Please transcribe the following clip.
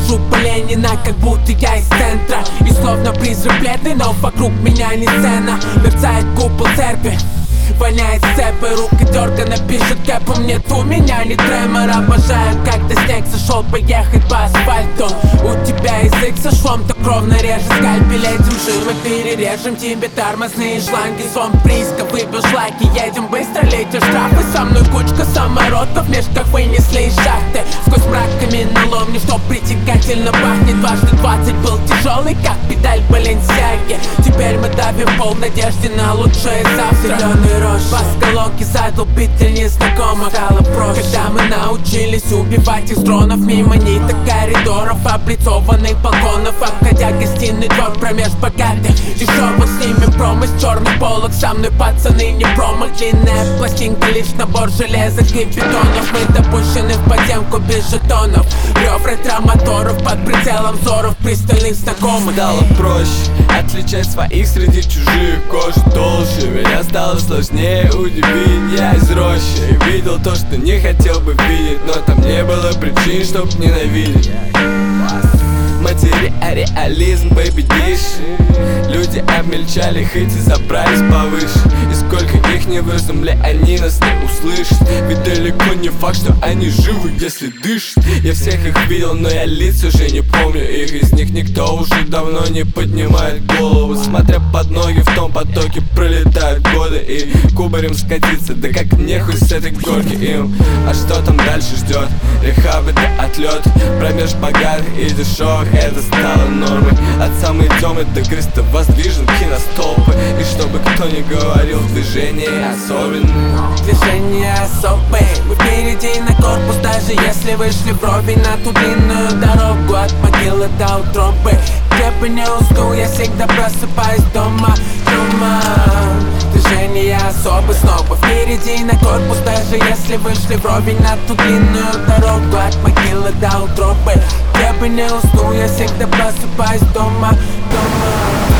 Хожу по Ленина, как будто я из центра. И словно призрак бледный, но вокруг меня не сцена. Мерцает купол церкви, воняет цепи, рука дергана, пишет кэпом. Нет у меня ни тремора. Обожаю, когда снег сошел, поехать по асфальту. У тебя язык со швом, так ровно режет скальпель. Этим жир мы перережем тебе тормозные шланги. Сон прииска, выбил шлаки, едем быстро, летишь штрафы. Со мной кучка самородков, мешках вынесли из шахты. Сквозь мрак каменоломни, что притягательно пахнет. 20 был тяжелый, как педаль Баленсиаги. Теперь мы давим пол в надежде на лучшее завтра. Зеленый рожь, бас колонки задолбитель незнакомых стало проще. Когда мы научились убивать из дронов, мимо ниток коридоров, облицованных балконов, обходя гостиный двор промеж богатых дешевых, снимем промо с черных полок. Со мной пацаны не промах, длинная пластинка, лишь набор железок и бетонов. Мы допущены в подземку без жетонов, рев ретро-моторов под прицелом взоров пристальных знакомых. Стало проще отличать своих среди чужих, кожи толще. Меня стало сложнее удивить. Я из рощи и видел то, что не хотел бы видеть, но там не было причин, чтоб ненавидеть. Материализм, бэйби, диш. Люди обмельчали, хоть и забрались повыше. И сколько их не вразумля, они нас не услышат. Ведь далеко не факт, что они живы, если дышат. Я всех их видел, но я лиц уже не помню их. Из них никто уже давно не поднимает голову. Смотря под ноги, в том потоке пролетают годы. И кубарем скатиться, да как нехуй с этой горки им. А что там дальше ждет? Рехаб — это отлет. Промеж богатых и дешевых это стало нормой. От самой Демы до креста воздвижен киностолпы. И чтобы кто ни говорил, движение особенное. Движение особое, мы впереди на корпус. Даже если вышли вровень на ту длинную дорогу от могилы до утробы. Где бы не уснул, я всегда просыпаюсь дома. Движение особо, снова впереди на корпус. Даже если вышли вровень на ту длинную дорогу от могилы до утробы. Где бы не уснул, я всегда просыпаюсь дома.